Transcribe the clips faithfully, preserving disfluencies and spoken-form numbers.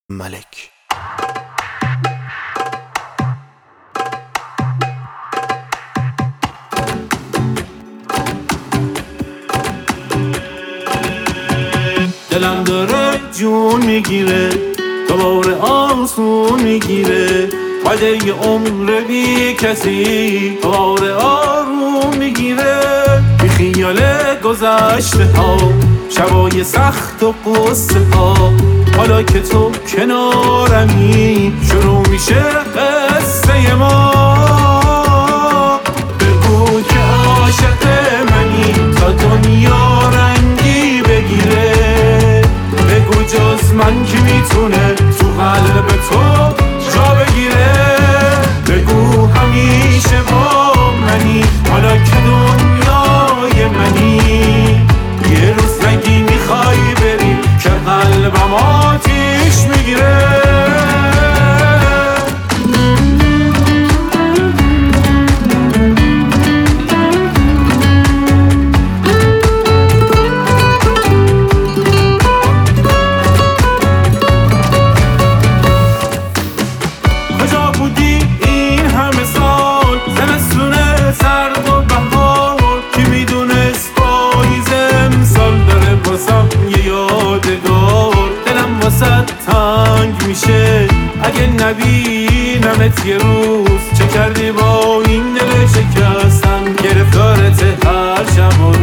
ملک. دلم داره جون میگیره، دوباره آسون میگیره، بعد یه عمر بی کسی دوباره آروم میگیره. بی خیال گذشته ها، شبای سخت و قصه ها، حالا که تو کنارمی شروع میشه قصه ما. بگو که عاشق منی تا دنیا رنگی بگیره، بگو جز من کی میتونه تو قلب تو جا بگیره. بگو همیشه با منی حالا که دنیای منی، یه روز نگی میخوای بری که قلبم آتیش میگیره. اگه نبینمت یه روز، چه کردی با این دل شکستن گرفتارت هر شب و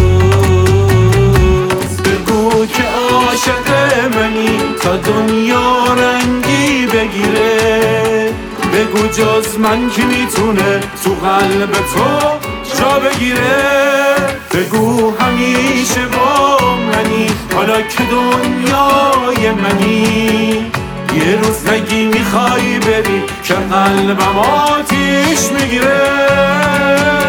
روز. بگو که عاشق منی تا دنیا رنگی بگیره، بگو جز من کی میتونه تو قلب تو جا بگیره. بگو همیشه با منی حالا که دنیای منی، یه روز نگی میخوای بری که قلبم آتیش میگیره.